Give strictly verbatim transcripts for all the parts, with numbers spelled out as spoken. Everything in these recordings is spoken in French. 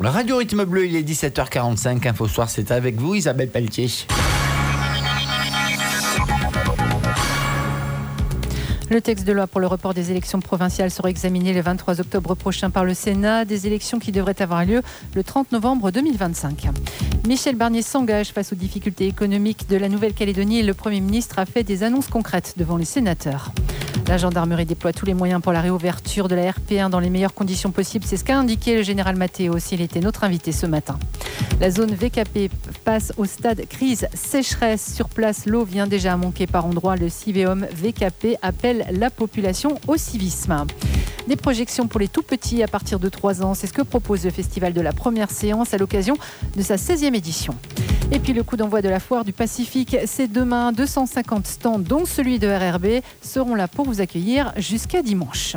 La radio Rythme Bleu, il est dix-sept heures quarante-cinq. Info Soir, c'est avec vous, Isabelle Pelletier. Le texte de loi pour le report des élections provinciales sera examiné le vingt-trois octobre prochain par le Sénat, des élections qui devraient avoir lieu le trente novembre deux mille vingt-cinq. Michel Barnier s'engage face aux difficultés économiques de la Nouvelle-Calédonie et le Premier ministre a fait des annonces concrètes devant les sénateurs. La gendarmerie déploie tous les moyens pour la réouverture de la R P un dans les meilleures conditions possibles. C'est ce qu'a indiqué le général Mathéos. Il était notre invité ce matin. La zone V K P passe au stade crise sécheresse. Sur place, l'eau vient déjà à manquer par endroits. Le Civéum V K P appelle la population au civisme. Des projections pour les tout-petits à partir de trois ans. C'est ce que propose le festival de la première séance à l'occasion de sa seizième édition. Et puis le coup d'envoi de la foire du Pacifique, c'est demain. deux cent cinquante stands, dont celui de R R B, seront là pour vous accueillir jusqu'à dimanche.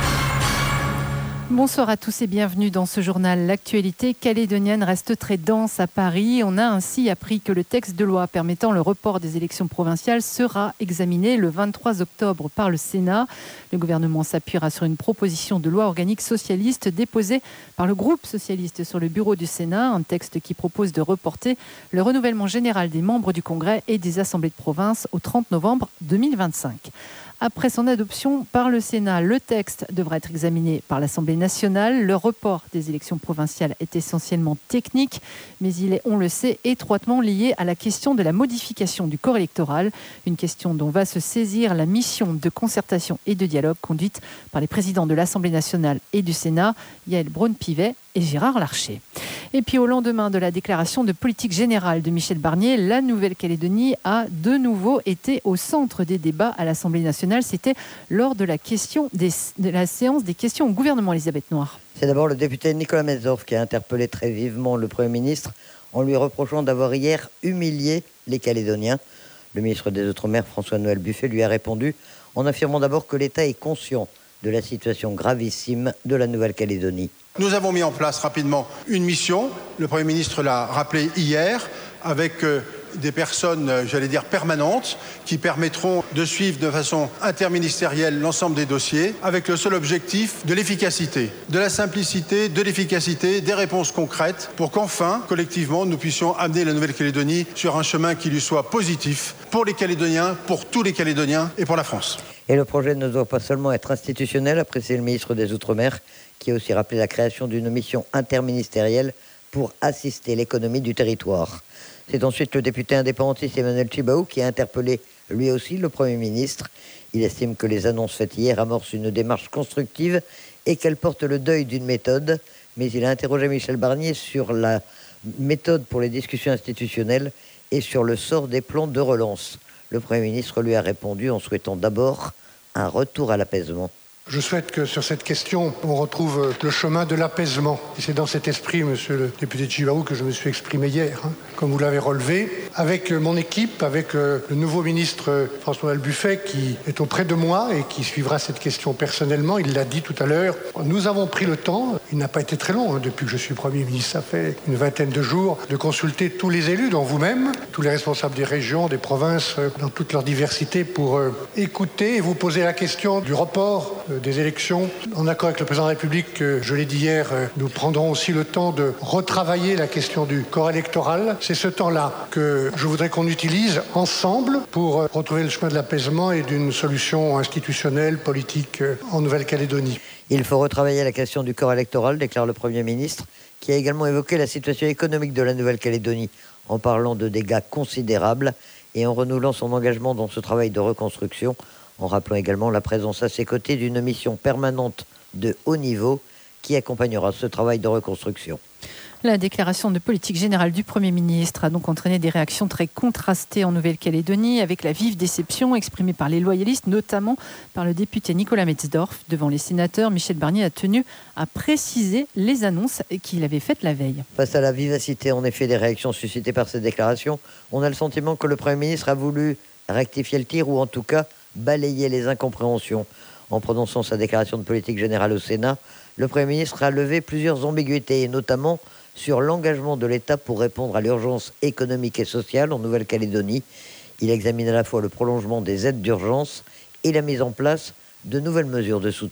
Bonsoir à tous et bienvenue dans ce journal. L'actualité calédonienne reste très dense à Paris. On a ainsi appris que le texte de loi permettant le report des élections provinciales sera examiné le vingt-trois octobre par le Sénat. Le gouvernement s'appuiera sur une proposition de loi organique socialiste déposée par le groupe socialiste sur le bureau du Sénat. Un texte qui propose de reporter le renouvellement général des membres du Congrès et des assemblées de province au trente novembre deux mille vingt-cinq. Après son adoption par le Sénat, le texte devra être examiné par l'Assemblée nationale. Le report des élections provinciales est essentiellement technique, mais il est, on le sait, étroitement lié à la question de la modification du corps électoral, une question dont va se saisir la mission de concertation et de dialogue conduite par les présidents de l'Assemblée nationale et du Sénat, Yaël Braun-Pivet et Gérard Larcher. Et puis au lendemain de la déclaration de politique générale de Michel Barnier, la Nouvelle-Calédonie a de nouveau été au centre des débats à l'Assemblée nationale. C'était lors de la, question des, de la séance des questions au gouvernement, Elisabeth Noir. C'est d'abord le député Nicolas Metzdorf qui a interpellé très vivement le Premier ministre en lui reprochant d'avoir hier humilié les Calédoniens. Le ministre des Outre-mer, François-Noël Buffet, lui a répondu en affirmant d'abord que l'État est conscient de la situation gravissime de la Nouvelle-Calédonie. Nous avons mis en place rapidement une mission, le Premier ministre l'a rappelé hier, avec euh, des personnes, euh, j'allais dire, permanentes, qui permettront de suivre de façon interministérielle l'ensemble des dossiers, avec le seul objectif de l'efficacité, de la simplicité, de l'efficacité, des réponses concrètes, pour qu'enfin, collectivement, nous puissions amener la Nouvelle-Calédonie sur un chemin qui lui soit positif pour les Calédoniens, pour tous les Calédoniens et pour la France. Et le projet ne doit pas seulement être institutionnel, a précisé le ministre des Outre-mer, qui a aussi rappelé la création d'une mission interministérielle pour assister l'économie du territoire. C'est ensuite le député indépendantiste Emmanuel Tjibaou qui a interpellé lui aussi le Premier ministre. Il estime que les annonces faites hier amorcent une démarche constructive et qu'elles portent le deuil d'une méthode. Mais il a interrogé Michel Barnier sur la méthode pour les discussions institutionnelles et sur le sort des plans de relance. Le Premier ministre lui a répondu en souhaitant d'abord un retour à l'apaisement. Je souhaite que sur cette question, on retrouve le chemin de l'apaisement. Et c'est dans cet esprit, monsieur le député Tjibaou, que je me suis exprimé hier, hein, comme vous l'avez relevé, avec mon équipe, avec le nouveau ministre François-Noël Buffet, qui est auprès de moi et qui suivra cette question personnellement. Il l'a dit tout à l'heure. Nous avons pris le temps, il n'a pas été très long, hein, depuis que je suis Premier ministre, ça fait une vingtaine de jours, de consulter tous les élus, dont vous-même, tous les responsables des régions, des provinces, dans toute leur diversité, pour euh, écouter et vous poser la question du report des élections. En accord avec le président de la République, je l'ai dit hier, nous prendrons aussi le temps de retravailler la question du corps électoral. C'est ce temps-là que je voudrais qu'on utilise ensemble pour retrouver le chemin de l'apaisement et d'une solution institutionnelle, politique en Nouvelle-Calédonie. Il faut retravailler la question du corps électoral, déclare le Premier ministre, qui a également évoqué la situation économique de la Nouvelle-Calédonie en parlant de dégâts considérables et en renouvelant son engagement dans ce travail de reconstruction, en rappelant également la présence à ses côtés d'une mission permanente de haut niveau qui accompagnera ce travail de reconstruction. La déclaration de politique générale du Premier ministre a donc entraîné des réactions très contrastées en Nouvelle-Calédonie, avec la vive déception exprimée par les loyalistes, notamment par le député Nicolas Metzdorf. Devant les sénateurs, Michel Barnier a tenu à préciser les annonces qu'il avait faites la veille. Face à la vivacité, en effet, des réactions suscitées par cette déclaration, on a le sentiment que le Premier ministre a voulu rectifier le tir, ou en tout cas balayer les incompréhensions. En prononçant sa déclaration de politique générale au Sénat, le Premier ministre a levé plusieurs ambiguïtés, et notamment sur l'engagement de l'État pour répondre à l'urgence économique et sociale en Nouvelle-Calédonie. Il examine à la fois le prolongement des aides d'urgence et la mise en place de nouvelles mesures de soutien.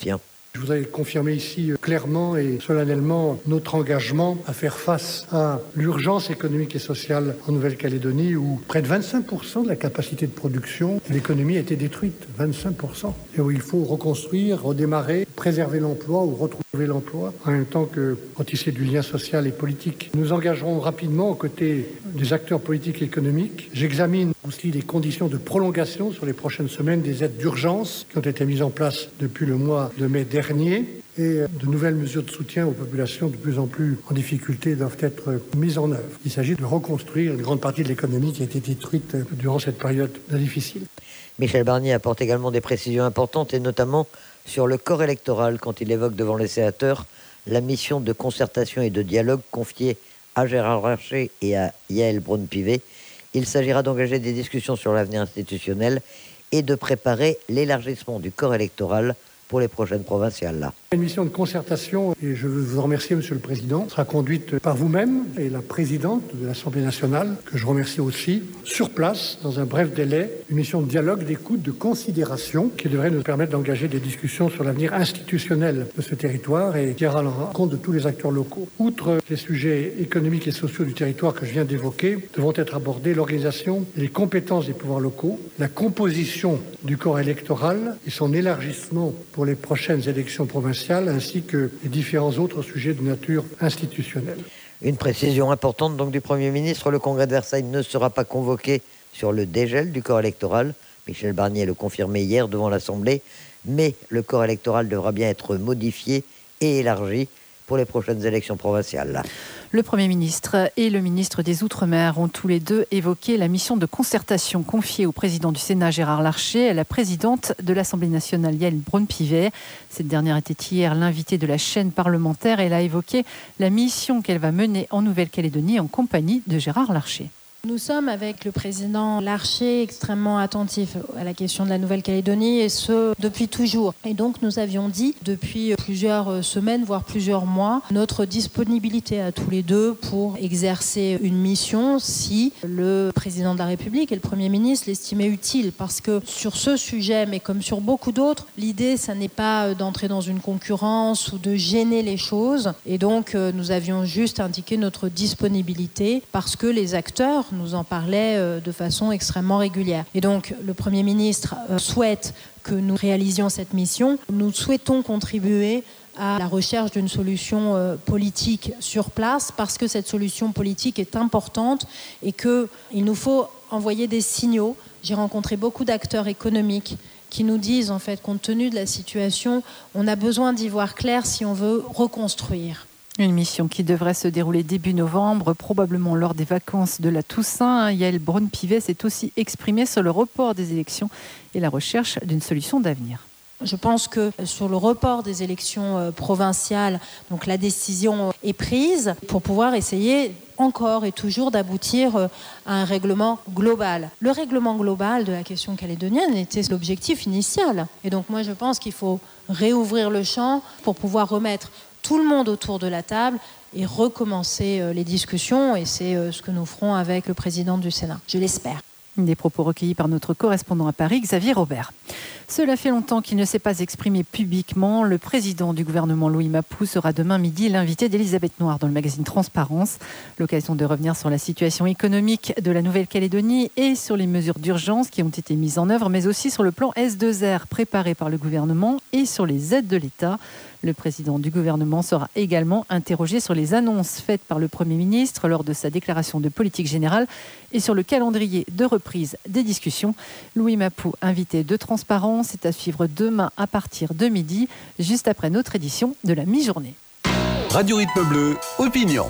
Je voudrais confirmer ici clairement et solennellement notre engagement à faire face à l'urgence économique et sociale en Nouvelle-Calédonie où près de vingt-cinq pour cent de la capacité de production de l'économie a été détruite, vingt-cinq pour cent. Et où il faut reconstruire, redémarrer, préserver l'emploi ou retrouver l'emploi en même temps que retisser du lien social et politique. Nous engagerons rapidement aux côtés des acteurs politiques et économiques. J'examine aussi les conditions de prolongation sur les prochaines semaines des aides d'urgence qui ont été mises en place depuis le mois de mai dernier. Dernier, et de nouvelles mesures de soutien aux populations de plus en plus en difficulté doivent être mises en œuvre. Il s'agit de reconstruire une grande partie de l'économie qui a été détruite durant cette période difficile. Michel Barnier apporte également des précisions importantes et notamment sur le corps électoral quand il évoque devant les sénateurs la mission de concertation et de dialogue confiée à Gérard Larcher et à Yaël Braun-Pivet. Il s'agira d'engager des discussions sur l'avenir institutionnel et de préparer l'élargissement du corps électoral pour les prochaines provinciales. Là. Une mission de concertation, et je veux vous remercier, Monsieur le Président, sera conduite par vous-même et la présidente de l'Assemblée nationale, que je remercie aussi, sur place, dans un bref délai, une mission de dialogue, d'écoute, de considération, qui devrait nous permettre d'engager des discussions sur l'avenir institutionnel de ce territoire et qui ira à la rencontre de tous les acteurs locaux. Outre les sujets économiques et sociaux du territoire que je viens d'évoquer, devront être abordés l'organisation et les compétences des pouvoirs locaux, la composition du corps électoral et son élargissement pour les prochaines élections provinciales, ainsi que les différents autres sujets de nature institutionnelle. Une précision importante donc du Premier ministre, le Congrès de Versailles ne sera pas convoqué sur le dégel du corps électoral. Michel Barnier le confirmait hier devant l'Assemblée, mais le corps électoral devra bien être modifié et élargi pour les prochaines élections provinciales. Le Premier ministre et le ministre des Outre-mer ont tous les deux évoqué la mission de concertation confiée au président du Sénat Gérard Larcher et à la présidente de l'Assemblée nationale Yaël Braun-Pivet. Cette dernière était hier l'invitée de la chaîne parlementaire et elle a évoqué la mission qu'elle va mener en Nouvelle-Calédonie en compagnie de Gérard Larcher. Nous sommes avec le président Larcher extrêmement attentifs à la question de la Nouvelle-Calédonie et ce, depuis toujours. Et donc nous avions dit depuis plusieurs semaines, voire plusieurs mois, notre disponibilité à tous les deux pour exercer une mission si le président de la République et le Premier ministre l'estimaient utile. Parce que sur ce sujet, mais comme sur beaucoup d'autres, l'idée, ça n'est pas d'entrer dans une concurrence ou de gêner les choses. Et donc nous avions juste indiqué notre disponibilité parce que les acteurs nous en parlait de façon extrêmement régulière. Et donc, le Premier ministre souhaite que nous réalisions cette mission. Nous souhaitons contribuer à la recherche d'une solution politique sur place parce que cette solution politique est importante et qu'il nous faut envoyer des signaux. J'ai rencontré beaucoup d'acteurs économiques qui nous disent, en fait, compte tenu de la situation, on a besoin d'y voir clair si on veut reconstruire. Une mission qui devrait se dérouler début novembre, probablement lors des vacances de la Toussaint. Yaël Braun-Pivet s'est aussi exprimée sur le report des élections et la recherche d'une solution d'avenir. Je pense que sur le report des élections provinciales, donc la décision est prise pour pouvoir essayer encore et toujours d'aboutir à un règlement global. Le règlement global de la question calédonienne était l'objectif initial. Et donc moi je pense qu'il faut réouvrir le champ pour pouvoir remettre tout le monde autour de la table et recommencer les discussions. Et c'est ce que nous ferons avec le président du Sénat, je l'espère. Des propos recueillis par notre correspondant à Paris, Xavier Robert. Cela fait longtemps qu'il ne s'est pas exprimé publiquement. Le président du gouvernement, Louis Mapou, sera demain midi l'invité d'Elisabeth Noir dans le magazine Transparence. L'occasion de revenir sur la situation économique de la Nouvelle-Calédonie et sur les mesures d'urgence qui ont été mises en œuvre, mais aussi sur le plan S deux R préparé par le gouvernement et sur les aides de l'État. Le président du gouvernement sera également interrogé sur les annonces faites par le Premier ministre lors de sa déclaration de politique générale et sur le calendrier de reprise des discussions. Louis Mapou, invité de Transparence, est à suivre demain à partir de midi, juste après notre édition de la mi-journée. Radio Rythme Bleu, opinion.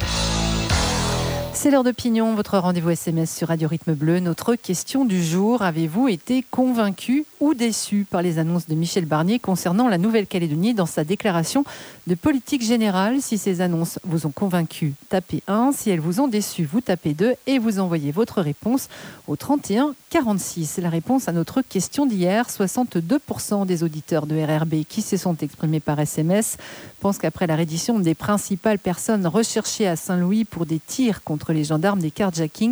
C'est l'heure d'opinion, votre rendez-vous S M S sur Radio Rythme Bleu. Notre question du jour, avez-vous été convaincu ou déçu par les annonces de Michel Barnier concernant la Nouvelle-Calédonie dans sa déclaration de politique générale? Si ces annonces vous ont convaincu, tapez un. Si elles vous ont déçu, vous tapez deux et vous envoyez votre réponse au trente et un quarante-six. C'est la réponse à notre question d'hier. soixante-deux pour cent des auditeurs de R R B qui se sont exprimés par S M S pensent qu'après la reddition des principales personnes recherchées à Saint-Louis pour des tirs contre les gendarmes des carjacking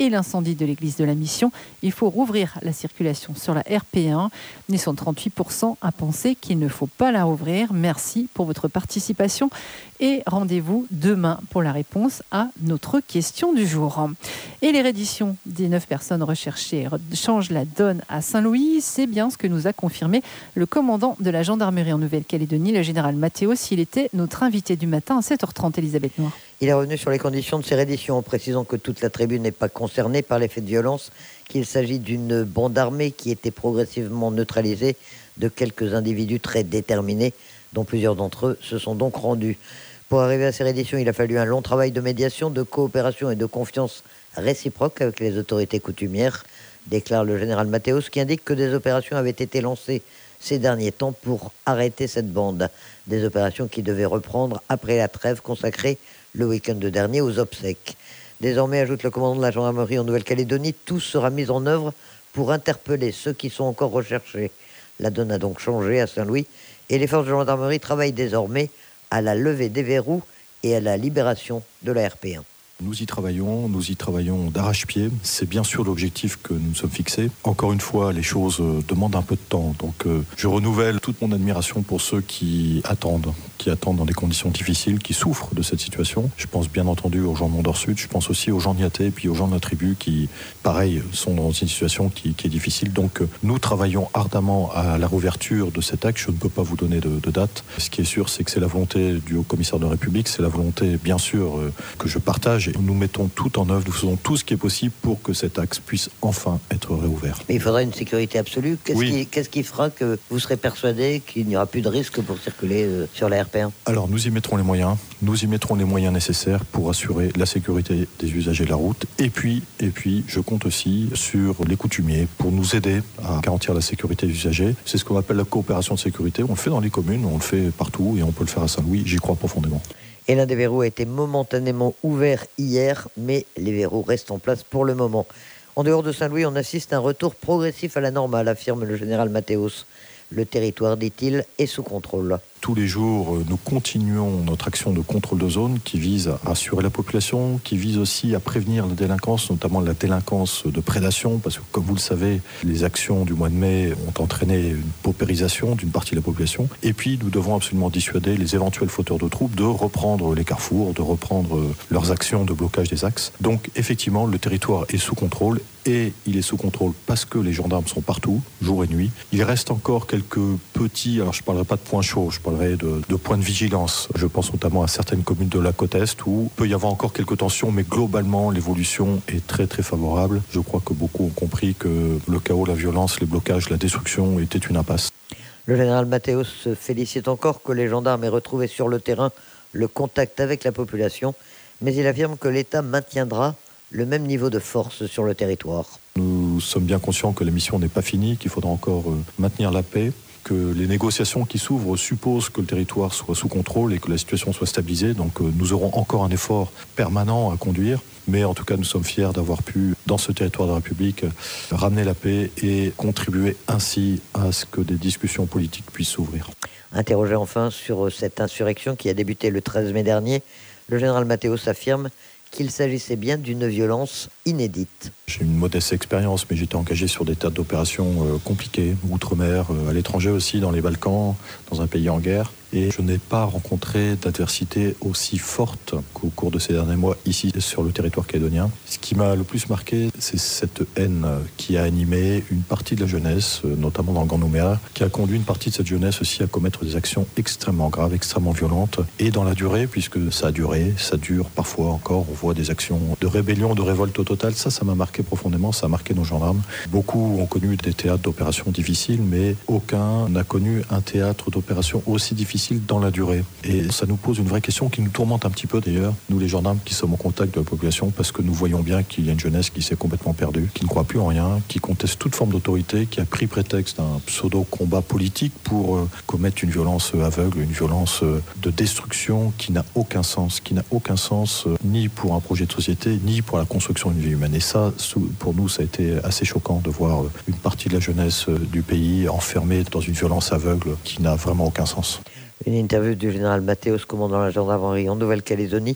et l'incendie de l'église de la Mission. Il faut rouvrir la circulation sur la R P un. Ils sont trente-huit pour cent à penser qu'il ne faut pas la rouvrir. Merci pour votre participation et rendez-vous demain pour la réponse à notre question du jour. Et les redditions des neuf personnes recherchées changent la donne à Saint-Louis. C'est bien ce que nous a confirmé le commandant de la gendarmerie en Nouvelle-Calédonie, le général Mathéos. Il était notre invité du matin à sept heures trente, Elisabeth Noir. Il est revenu sur les conditions de ces redditions en précisant que toute la tribune n'est pas concernée par les faits de violence, qu'il s'agit d'une bande armée qui était progressivement neutralisée de quelques individus très déterminés, dont plusieurs d'entre eux se sont donc rendus. Pour arriver à ces redditions, il a fallu un long travail de médiation, de coopération et de confiance réciproque avec les autorités coutumières, déclare le général Mathéos, qui indique que des opérations avaient été lancées ces derniers temps pour arrêter cette bande. Des opérations qui devaient reprendre après la trêve consacrée le week-end dernier aux obsèques. Désormais, ajoute le commandant de la gendarmerie en Nouvelle-Calédonie, tout sera mis en œuvre pour interpeller ceux qui sont encore recherchés. La donne a donc changé à Saint-Louis et les forces de gendarmerie travaillent désormais à la levée des verrous et à la libération de la R P un. Nous y travaillons, nous y travaillons d'arrache-pied. C'est bien sûr l'objectif que nous nous sommes fixés. Encore une fois, les choses demandent un peu de temps. Donc euh, je renouvelle toute mon admiration pour ceux qui attendent, qui attendent dans des conditions difficiles, qui souffrent de cette situation. Je pense bien entendu aux gens de Mont-d'Or-Sud, je pense aussi aux gens d'Yaté et puis aux gens de la tribu qui, pareil, sont dans une situation qui, qui est difficile. Donc euh, nous travaillons ardemment à la réouverture de cet axe. Je ne peux pas vous donner de, de date. Ce qui est sûr, c'est que c'est la volonté du Haut-Commissaire de la République, c'est la volonté, bien sûr, euh, que je partage. Nous mettons tout en œuvre, nous faisons tout ce qui est possible pour que cet axe puisse enfin être réouvert. Mais il faudra une sécurité absolue. Qu'est-ce, oui. qui, qu'est-ce qui fera que vous serez persuadé qu'il n'y aura plus de risque pour circuler euh, sur la R P un ? Alors nous y mettrons les moyens, nous y mettrons les moyens nécessaires pour assurer la sécurité des usagers de la route. Et puis, et puis je compte aussi sur les coutumiers pour nous aider à garantir la sécurité des usagers. C'est ce qu'on appelle la coopération de sécurité. On le fait dans les communes, on le fait partout et on peut le faire à Saint-Louis. J'y crois profondément. Et l'un des verrous a été momentanément ouvert hier, mais les verrous restent en place pour le moment. En dehors de Saint-Louis, on assiste à un retour progressif à la normale, affirme le général Mathéos. Le territoire, dit-il, est sous contrôle. Tous les jours, nous continuons notre action de contrôle de zone qui vise à assurer la population, qui vise aussi à prévenir la délinquance, notamment la délinquance de prédation, parce que comme vous le savez, les actions du mois de mai ont entraîné une paupérisation d'une partie de la population. Et puis, nous devons absolument dissuader les éventuels fauteurs de troubles de reprendre les carrefours, de reprendre leurs actions de blocage des axes. Donc, effectivement, le territoire est sous contrôle. Et il est sous contrôle parce que les gendarmes sont partout, jour et nuit. Il reste encore quelques petits, alors je ne parlerai pas de points chauds, je parlerai de, de points de vigilance. Je pense notamment à certaines communes de la côte Est où il peut y avoir encore quelques tensions, mais globalement l'évolution est très très favorable. Je crois que beaucoup ont compris que le chaos, la violence, les blocages, la destruction étaient une impasse. Le général Mathéos se félicite encore que les gendarmes aient retrouvé sur le terrain le contact avec la population, mais il affirme que l'État maintiendra le même niveau de force sur le territoire. Nous sommes bien conscients que la mission n'est pas finie, qu'il faudra encore maintenir la paix, que les négociations qui s'ouvrent supposent que le territoire soit sous contrôle et que la situation soit stabilisée. Donc nous aurons encore un effort permanent à conduire. Mais en tout cas, nous sommes fiers d'avoir pu, dans ce territoire de la République, ramener la paix et contribuer ainsi à ce que des discussions politiques puissent s'ouvrir. Interrogé enfin sur cette insurrection qui a débuté le treize mai dernier, le général Mathéos affirme qu'il s'agissait bien d'une violence inédite. J'ai une modeste expérience, mais j'étais engagé sur des théâtres d'opérations euh, compliqués, outre-mer, euh, à l'étranger aussi, dans les Balkans, dans un pays en guerre. Et je n'ai pas rencontré d'adversité aussi forte qu'au cours de ces derniers mois ici sur le territoire calédonien. Ce qui m'a le plus marqué, c'est cette haine qui a animé une partie de la jeunesse, notamment dans le Grand Nouméa, qui a conduit une partie de cette jeunesse aussi à commettre des actions extrêmement graves, extrêmement violentes. Et dans la durée, puisque ça a duré, ça dure parfois encore, on voit des actions de rébellion, de révolte au total. Ça, ça m'a marqué profondément, ça a marqué nos gendarmes. Beaucoup ont connu des théâtres d'opérations difficiles, mais aucun n'a connu un théâtre d'opération aussi difficile dans la durée. Et ça nous pose une vraie question qui nous tourmente un petit peu d'ailleurs, nous les gendarmes qui sommes en contact de la population, parce que nous voyons bien qu'il y a une jeunesse qui s'est complètement perdue, qui ne croit plus en rien, qui conteste toute forme d'autorité, qui a pris prétexte d'un pseudo-combat politique pour euh, commettre une violence aveugle, une violence euh, de destruction qui n'a aucun sens, qui n'a aucun sens euh, ni pour un projet de société, ni pour la construction d'une vie humaine. Et ça, pour nous, ça a été assez choquant de voir euh, une partie de la jeunesse euh, du pays enfermée dans une violence aveugle qui n'a vraiment aucun sens. Une interview du général Mathéos, commandant la gendarmerie en Nouvelle-Calédonie,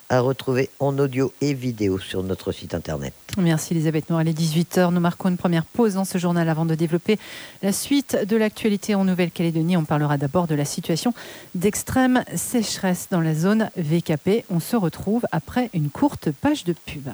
à retrouver en audio et vidéo sur notre site internet. Merci Elisabeth Noir. Il est dix-huit heures. Nous marquons une première pause dans ce journal avant de développer la suite de l'actualité en Nouvelle-Calédonie. On parlera d'abord de la situation d'extrême sécheresse dans la zone V K P. On se retrouve après une courte page de pub.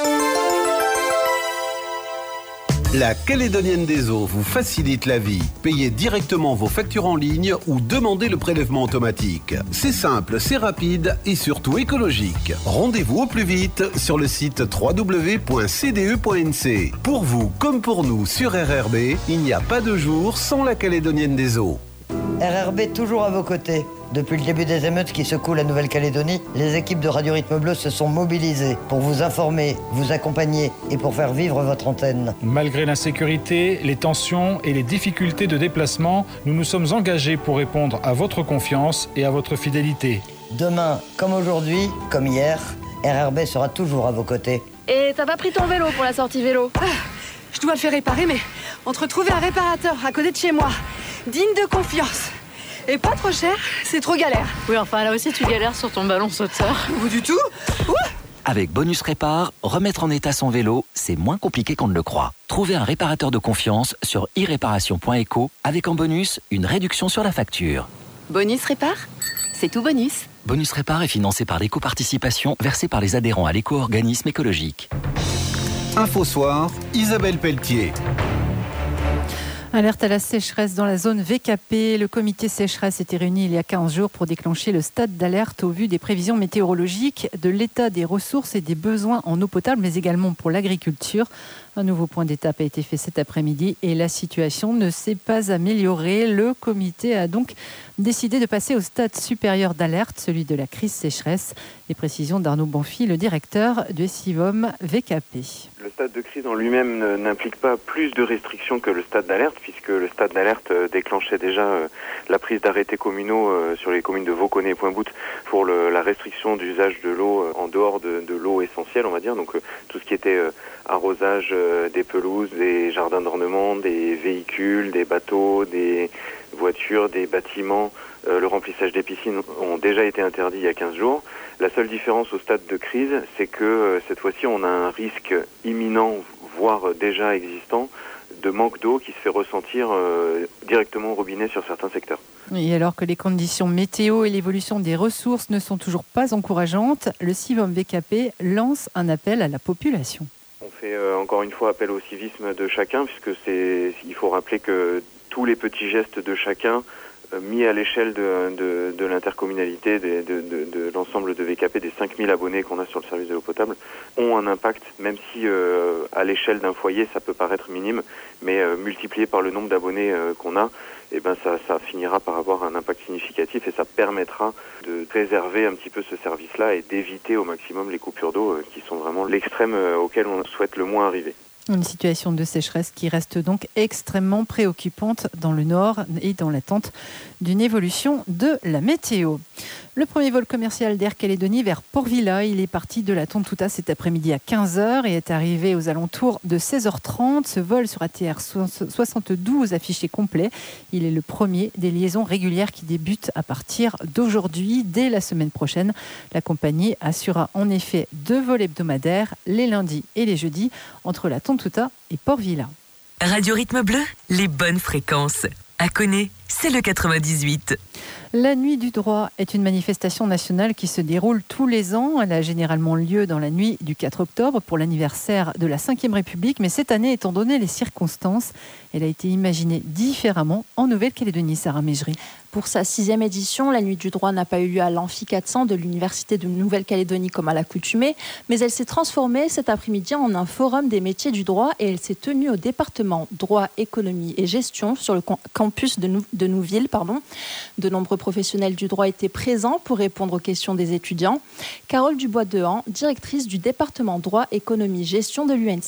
La Calédonienne des Eaux vous facilite la vie. Payez directement vos factures en ligne ou demandez le prélèvement automatique. C'est simple, c'est rapide et surtout écologique. Rendez-vous au plus vite sur le site w w w point c d e point n c. Pour vous comme pour nous sur R R B, il n'y a pas de jour sans la Calédonienne des Eaux. R R B toujours à vos côtés. Depuis le début des émeutes qui secouent la Nouvelle-Calédonie, les équipes de Radio Rythme Bleu se sont mobilisées pour vous informer, vous accompagner et pour faire vivre votre antenne. Malgré l'insécurité, les tensions et les difficultés de déplacement, nous nous sommes engagés pour répondre à votre confiance et à votre fidélité. Demain, comme aujourd'hui, comme hier, R R B sera toujours à vos côtés. Et t'as pas pris ton vélo pour la sortie vélo? Ah, je dois le faire réparer, mais entre trouver un réparateur à côté de chez moi, digne de confiance, et pas trop cher, c'est trop galère. Oui, enfin là aussi tu galères sur ton ballon sauteur. Ou du tout. Ouh. Avec Bonus Répar, remettre en état son vélo, c'est moins compliqué qu'on ne le croit. Trouvez un réparateur de confiance sur i réparation point eco avec en bonus une réduction sur la facture. Bonus Répar, c'est tout bonus. Bonus Répar est financé par l'éco-participation versée par les adhérents à l'éco-organisme écologique. Info Soir, Isabelle Pelletier. Alerte à la sécheresse dans la zone V K P. Le comité sécheresse était réuni il y a quinze jours pour déclencher le stade d'alerte au vu des prévisions météorologiques, de l'état des ressources et des besoins en eau potable, mais également pour l'agriculture. Un nouveau point d'étape a été fait cet après-midi et la situation ne s'est pas améliorée. Le comité a donc décidé de passer au stade supérieur d'alerte, celui de la crise sécheresse. Les précisions d'Arnaud Bonfi, le directeur du SIVOM V K P. Le stade de crise en lui-même n'implique pas plus de restrictions que le stade d'alerte, puisque le stade d'alerte déclenchait déjà la prise d'arrêtés communaux sur les communes de Vauconnet et Pointe-Bout pour le, la restriction d'usage de l'eau en dehors de, de l'eau essentielle, on va dire, donc tout ce qui était arrosage des pelouses, des jardins d'ornement, des véhicules, des bateaux, des voitures, des bâtiments, euh, le remplissage des piscines ont déjà été interdits il y a quinze jours. La seule différence au stade de crise, c'est que euh, cette fois-ci, on a un risque imminent, voire déjà existant, de manque d'eau qui se fait ressentir euh, directement au robinet sur certains secteurs. Et alors que les conditions météo et l'évolution des ressources ne sont toujours pas encourageantes, le SIVOM V K P lance un appel à la population. On fait euh, encore une fois appel au civisme de chacun, puisque c'est, il faut rappeler que tous les petits gestes de chacun, euh, mis à l'échelle de, de, de l'intercommunalité, de, de, de, de l'ensemble de V K P, des cinq mille abonnés qu'on a sur le service de l'eau potable, ont un impact, même si euh, à l'échelle d'un foyer ça peut paraître minime, mais euh, multiplié par le nombre d'abonnés euh, qu'on a, et ben ça, ça finira par avoir un impact significatif et ça permettra de préserver un petit peu ce service-là et d'éviter au maximum les coupures d'eau euh, qui sont vraiment l'extrême euh, auquel on souhaite le moins arriver. Une situation de sécheresse qui reste donc extrêmement préoccupante dans le nord et dans l'attente d'une évolution de la météo. Le premier vol commercial d'Air Calédonie vers Port-Vila, il est parti de la Tontouta cet après-midi à quinze heures et est arrivé aux alentours de seize heures trente. Ce vol sur A T R soixante-douze affiché complet. Il est le premier des liaisons régulières qui débutent à partir d'aujourd'hui. Dès la semaine prochaine, la compagnie assurera en effet deux vols hebdomadaires les lundis et les jeudis entre la Tontouta et Port-Vila. Radio Rythme Bleu, les bonnes fréquences. À Connaît, c'est le quatre-vingt-dix-huit. La Nuit du droit est une manifestation nationale qui se déroule tous les ans. Elle a généralement lieu dans la nuit du quatre octobre pour l'anniversaire de la cinquième République. Mais cette année, étant donné les circonstances, elle a été imaginée différemment en Nouvelle-Calédonie. Sarah Mégerie. Pour sa sixième édition, la Nuit du droit n'a pas eu lieu à l'Amphi quatre cents de l'Université de Nouvelle-Calédonie comme à l'accoutumée, mais elle s'est transformée cet après-midi en un forum des métiers du droit et elle s'est tenue au département droit, économie et gestion sur le campus de, nou- de Nouville. Pardon. De nombreux professionnels du droit étaient présents pour répondre aux questions des étudiants. Carole Dubois-Dehan, directrice du département droit, économie, gestion de l'U N C.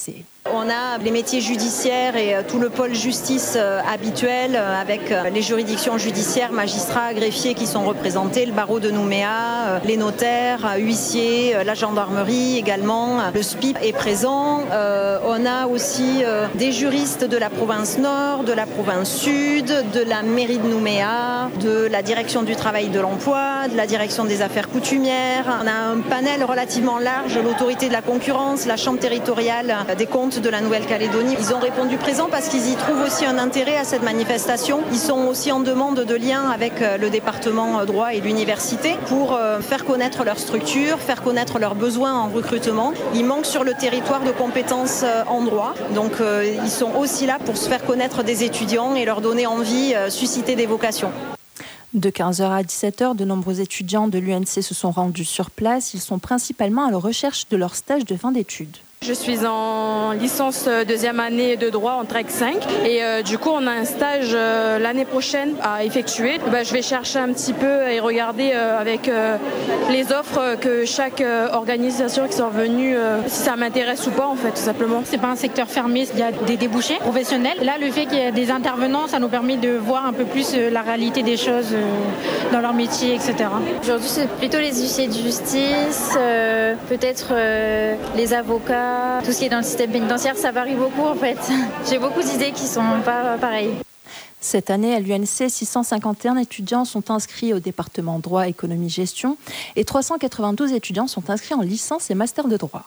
On a les métiers judiciaires et tout le pôle justice habituel avec les juridictions judiciaires, magistrats, greffiers qui sont représentés, le barreau de Nouméa, les notaires, huissiers, la gendarmerie également, le S P I est présent. Euh, on a aussi euh, des juristes de la province Nord, de la province Sud, de la mairie de Nouméa, de la direction du travail et de l'emploi, de la direction des affaires coutumières. On a un panel relativement large, l'autorité de la concurrence, la chambre territoriale des comptes de la Nouvelle-Calédonie. Ils ont répondu présent parce qu'ils y trouvent aussi un intérêt à cette manifestation. Ils sont aussi en demande de lien avec le département droit et l'université pour faire connaître leur structure, faire connaître leurs besoins en recrutement. Ils manquent sur le territoire de compétences en droit. Donc ils sont aussi là pour se faire connaître des étudiants et leur donner envie, susciter des vocations. De quinze heures à dix-sept heures, de nombreux étudiants de l'U N C se sont rendus sur place. Ils sont principalement à la recherche de leur stage de fin d'études. Je suis en licence deuxième année de droit en Trek cinq et euh, du coup on a un stage euh, l'année prochaine à effectuer. Bah, je vais chercher un petit peu et regarder euh, avec euh, les offres que chaque euh, organisation qui sont venues, euh, si ça m'intéresse ou pas en fait tout simplement. C'est pas un secteur fermé, il y a des débouchés professionnels. Là le fait qu'il y ait des intervenants, ça nous permet de voir un peu plus euh, la réalité des choses euh, dans leur métier, et cetera. Aujourd'hui c'est plutôt les huissiers de justice, euh, peut-être euh, les avocats. Tout ce qui est dans le système pénitentiaire, ça varie beaucoup en fait. J'ai beaucoup d'idées qui sont pas pareilles. Cette année, à l'U N C, six cent cinquante et un étudiants sont inscrits au département droit, économie, gestion et trois cent quatre-vingt-douze étudiants sont inscrits en licence et master de droit.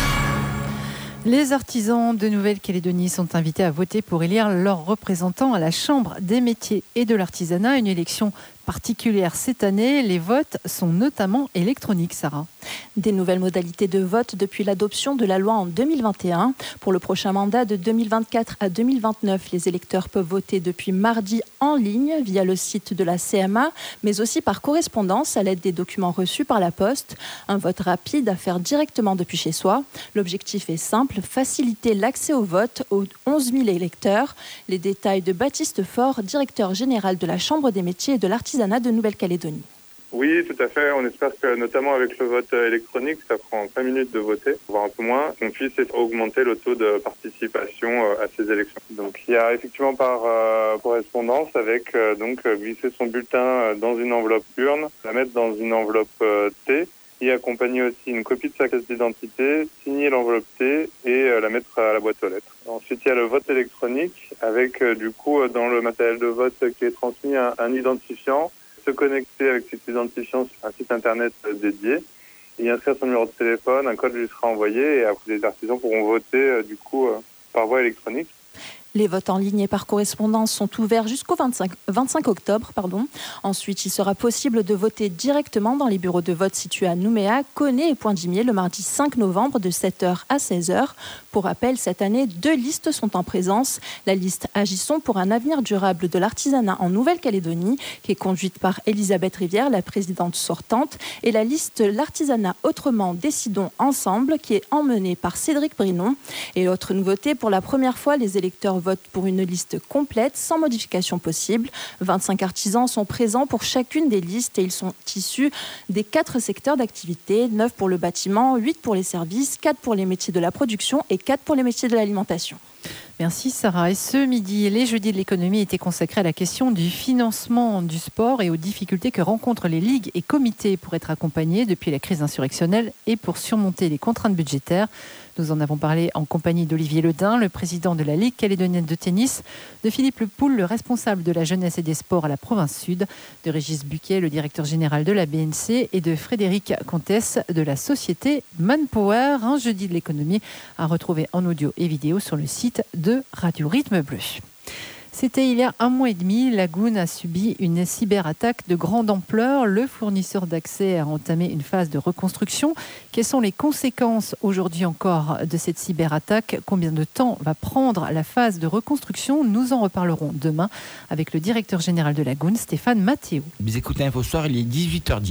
Les artisans de Nouvelle-Calédonie sont invités à voter pour élire leurs représentants à la Chambre des métiers et de l'artisanat, une élection particulière cette année. Les votes sont notamment électroniques, Sarah. Des nouvelles modalités de vote depuis l'adoption de la loi en deux mille vingt et un. Pour le prochain mandat de deux mille vingt-quatre à deux mille vingt-neuf, les électeurs peuvent voter depuis mardi en ligne via le site de la C M A, mais aussi par correspondance à l'aide des documents reçus par la poste. Un vote rapide à faire directement depuis chez soi. L'objectif est simple, faciliter l'accès au vote aux onze mille électeurs. Les détails de Baptiste Faure, directeur général de la Chambre des métiers et de l'artisanat de Nouvelle-Calédonie. Oui, tout à fait. On espère que, notamment avec le vote électronique, ça prend cinq minutes de voter, voire un peu moins, qu'on puisse augmenter le taux de participation à ces élections. Donc, il y a effectivement par euh, correspondance avec euh, donc glisser son bulletin dans une enveloppe urne, la mettre dans une enveloppe euh, T, y accompagner aussi une copie de sa carte d'identité, signer l'enveloppe T et euh, la mettre à la boîte aux lettres. Ensuite, il y a le vote électronique avec, euh, du coup, euh, dans le matériel de vote qui est transmis, un, un identifiant, se connecter avec cet identifiant sur un site internet euh, dédié, y inscrire son numéro de téléphone, un code lui sera envoyé et après les artisans pourront voter, euh, du coup, euh, par voie électronique. Les votes en ligne et par correspondance sont ouverts jusqu'au vingt-cinq, vingt-cinq octobre. Pardon. Ensuite, il sera possible de voter directement dans les bureaux de vote situés à Nouméa, Koné et Pointe-Dimier le mardi cinq novembre de sept heures à seize heures. Pour rappel, cette année, deux listes sont en présence. La liste Agissons pour un avenir durable de l'artisanat en Nouvelle-Calédonie, qui est conduite par Elisabeth Rivière, la présidente sortante, et la liste L'artisanat autrement, décidons ensemble, qui est emmenée par Cédric Brinon. Et autre nouveauté, pour la première fois, les électeurs votent pour une liste complète, sans modification possible. vingt-cinq artisans sont présents pour chacune des listes et ils sont issus des quatre secteurs d'activité, neuf pour le bâtiment, huit pour les services, quatre pour les métiers de la production et quatre pour les métiers de l'alimentation. Merci Sarah. Et ce midi, les jeudis de l'économie étaient consacrés à la question du financement du sport et aux difficultés que rencontrent les ligues et comités pour être accompagnés depuis la crise insurrectionnelle et pour surmonter les contraintes budgétaires. Nous en avons parlé en compagnie d'Olivier Ledin, le président de la Ligue calédonienne de tennis, de Philippe Lepoul, le responsable de la jeunesse et des sports à la province sud, de Régis Buquet, le directeur général de la B N C et de Frédéric Comtesse de la société Manpower. Un jeudi de l'économie à retrouver en audio et vidéo sur le site de Radio Rythme Bleu. C'était il y a un mois et demi, Lagoon a subi une cyberattaque de grande ampleur. Le fournisseur d'accès a entamé une phase de reconstruction. Quelles sont les conséquences aujourd'hui encore de cette cyberattaque ? Combien de temps va prendre la phase de reconstruction ? Nous en reparlerons demain avec le directeur général de Lagoon, Stéphane Mathéo. Vous écoutez InfoSoir, il est dix-huit heures dix.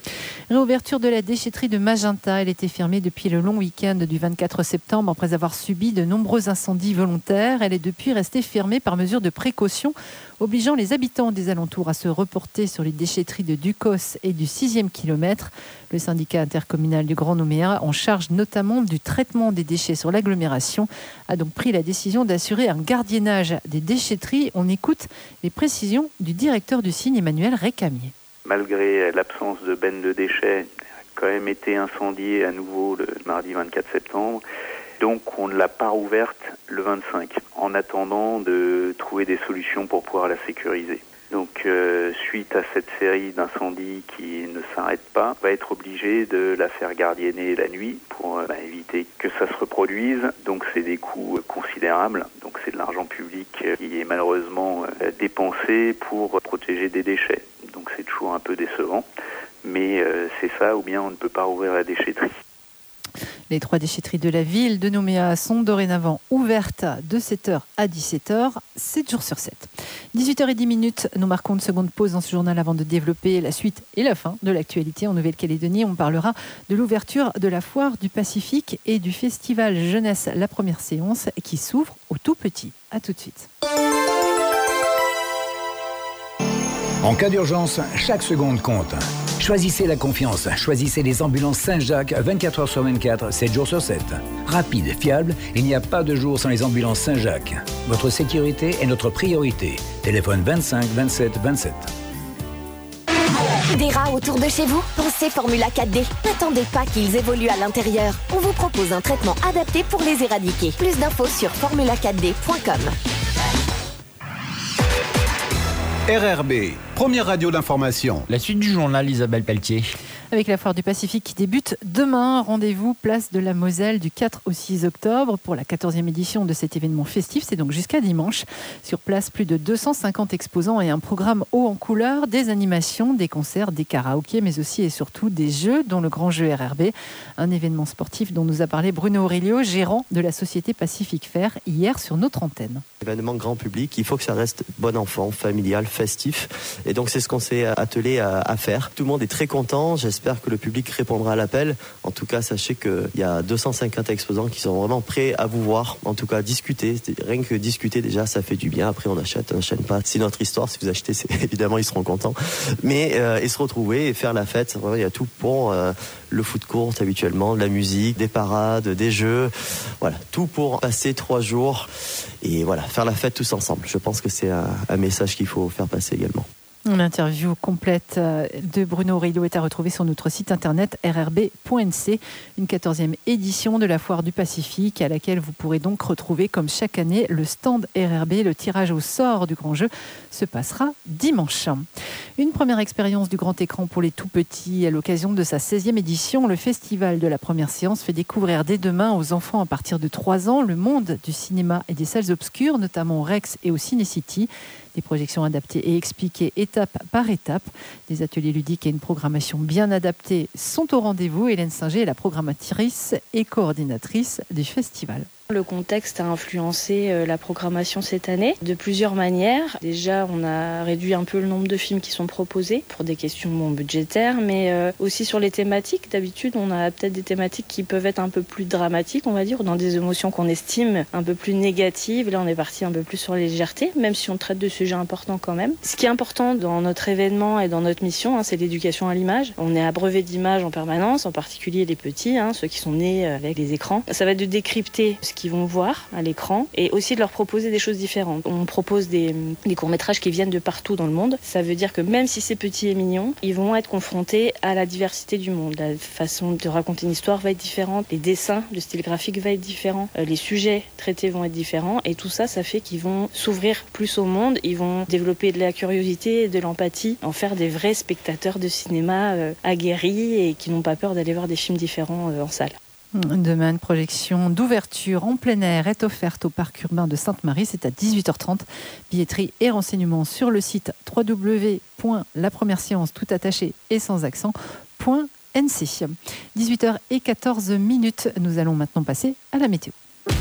Réouverture de la déchetterie de Magenta. Elle était fermée depuis le long week-end du vingt-quatre septembre après avoir subi de nombreux incendies volontaires. Elle est depuis restée fermée par mesure de précaution, obligeant les habitants des alentours à se reporter sur les déchetteries de Ducos et du sixième kilomètre. Le syndicat intercommunal du Grand Nouméa, en charge notamment du traitement des déchets sur l'agglomération, a donc pris la décision d'assurer un gardiennage des déchetteries. On écoute les précisions du directeur du signe, Emmanuel Récamier. Malgré l'absence de bennes de déchets, a quand même été incendiée à nouveau le mardi vingt-quatre septembre. Donc on ne l'a pas rouverte le vingt-cinq, en attendant de trouver des solutions pour pouvoir la sécuriser. Donc euh, suite à cette série d'incendies qui ne s'arrêtent pas, on va être obligé de la faire gardienner la nuit pour euh, bah, éviter que ça se reproduise. Donc c'est des coûts euh, considérables. Donc c'est de l'argent public euh, qui est malheureusement euh, dépensé pour euh, protéger des déchets. Donc c'est toujours un peu décevant. Mais euh, c'est ça, ou bien on ne peut pas rouvrir la déchetterie. Les trois déchetteries de la ville de Nouméa sont dorénavant ouvertes de sept heures à dix-sept heures, sept jours sur sept. dix-huit heures dix, nous marquons une seconde pause dans ce journal avant de développer la suite et la fin de l'actualité en Nouvelle-Calédonie. On parlera de l'ouverture de la foire du Pacifique et du festival Jeunesse, la première séance qui s'ouvre aux tout petits. A tout de suite. En cas d'urgence, chaque seconde compte. Choisissez la confiance. Choisissez les ambulances Saint-Jacques vingt-quatre heures sur vingt-quatre, sept jours sur sept. Rapide, fiable, il n'y a pas de jour sans les ambulances Saint-Jacques. Votre sécurité est notre priorité. Téléphone vingt-cinq vingt-sept vingt-sept. Des rats autour de chez vous? Pensez Formula quatre D. N'attendez pas qu'ils évoluent à l'intérieur. On vous propose un traitement adapté pour les éradiquer. Plus d'infos sur formula quatre d point com. R R B, première radio d'information. La suite du journal, Isabelle Pelletier. Avec la foire du Pacifique qui débute demain, rendez-vous place de la Moselle du quatre au six octobre pour la quatorzième édition de cet événement festif. C'est donc jusqu'à dimanche. Sur place, plus de deux cent cinquante exposants et un programme haut en couleur, des animations, des concerts, des karaokés, mais aussi et surtout des jeux, dont le grand jeu R R B. Un événement sportif dont nous a parlé Bruno Aurelio, gérant de la société Pacific Fair, hier sur notre antenne. Événement grand public, il faut que ça reste bon enfant, familial, festif. Et donc c'est ce qu'on s'est attelé à, à faire. Tout le monde est très content, j'espère que le public répondra à l'appel. En tout cas, sachez qu'il y a deux cent cinquante exposants qui sont vraiment prêts à vous voir, en tout cas discuter. Rien que discuter déjà, ça fait du bien. Après on achète, on n'achète pas. C'est notre histoire, si vous achetez, c'est, évidemment ils seront contents. Mais euh, et se retrouver et faire la fête, vraiment, il y a tout pour euh, le foot court habituellement, de la musique, des parades, des jeux. Voilà, tout pour passer trois jours et voilà, faire la fête tous ensemble. Je pense que c'est un, un message qu'il faut faire passer également. L'interview complète de Bruno Aurelio est à retrouver sur notre site internet r r b point n c. Une quatorzième édition de la Foire du Pacifique à laquelle vous pourrez donc retrouver comme chaque année le stand R R B. Le tirage au sort du grand jeu se passera dimanche. Une première expérience du grand écran pour les tout petits à l'occasion de sa seizième édition. Le festival de la première séance fait découvrir dès demain aux enfants à partir de trois ans le monde du cinéma et des salles obscures, notamment au Rex et au Ciné-City. Des projections adaptées et expliquées étape par étape. Des ateliers ludiques et une programmation bien adaptée sont au rendez-vous. Hélène Singer est la programmatrice et coordinatrice du festival. Le contexte a influencé la programmation cette année de plusieurs manières. Déjà, on a réduit un peu le nombre de films qui sont proposés pour des questions bon, budgétaires, mais euh, aussi sur les thématiques. D'habitude, on a peut-être des thématiques qui peuvent être un peu plus dramatiques, on va dire, ou dans des émotions qu'on estime un peu plus négatives. Là, on est parti un peu plus sur la légèreté, même si on traite de sujets importants quand même. Ce qui est important dans notre événement et dans notre mission, hein, c'est l'éducation à l'image. On est abreuvé d'images en permanence, en particulier les petits, hein, ceux qui sont nés avec les écrans. Ça va être de décrypter ce qu'ils vont voir à l'écran et aussi de leur proposer des choses différentes. On propose des, des courts-métrages qui viennent de partout dans le monde. Ça veut dire que même si c'est petit et mignon, ils vont être confrontés à la diversité du monde. La façon de raconter une histoire va être différente, les dessins, le style graphique va être différent, les sujets traités vont être différents et tout ça, ça fait qu'ils vont s'ouvrir plus au monde, ils vont développer de la curiosité et de l'empathie, en faire des vrais spectateurs de cinéma euh, aguerris et qui n'ont pas peur d'aller voir des films différents euh, en salle. Demain, une projection d'ouverture en plein air est offerte au parc urbain de Sainte-Marie. C'est à dix-huit heures trente. Billetterie et renseignements sur le site w w w point la première séance tout attaché et sans accent point n c. dix-huit heures quatorze. Nous allons maintenant passer à la météo.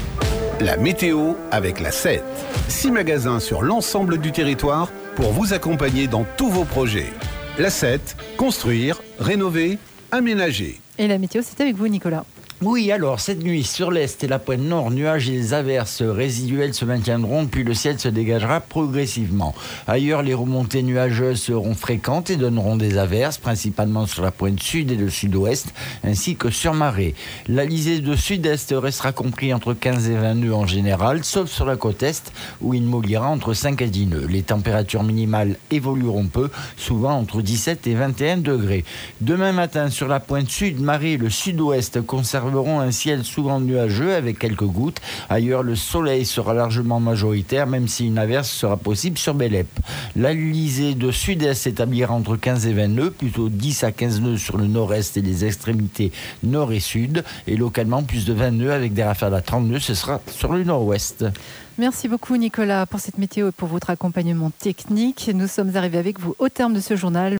La météo avec la sept. Six magasins sur l'ensemble du territoire pour vous accompagner dans tous vos projets. La sept, construire, rénover, aménager. Et la météo, c'est avec vous, Nicolas. Oui, alors, cette nuit, sur l'est et la pointe nord, nuages et les averses résiduelles se maintiendront, puis le ciel se dégagera progressivement. Ailleurs, les remontées nuageuses seront fréquentes et donneront des averses, principalement sur la pointe sud et le sud-ouest, ainsi que sur marée. L'alizé de sud-est restera compris entre quinze et vingt nœuds en général, sauf sur la côte est, où il mollira entre cinq et dix nœuds. Les températures minimales évolueront peu, souvent entre dix-sept et vingt et un degrés. Demain matin, sur la pointe sud, marée et le sud-ouest conserveront un ciel souvent nuageux avec quelques gouttes. Ailleurs, le soleil sera largement majoritaire, même si une averse sera possible sur Bélep. L'alizé de sud-est s'établira entre quinze et vingt nœuds, plutôt dix à quinze nœuds sur le nord-est et les extrémités nord et sud, et localement plus de vingt nœuds avec des rafales à trente nœuds, ce sera sur le nord-ouest. Merci beaucoup, Nicolas, pour cette météo et pour votre accompagnement technique. Nous sommes arrivés avec vous au terme de ce journal.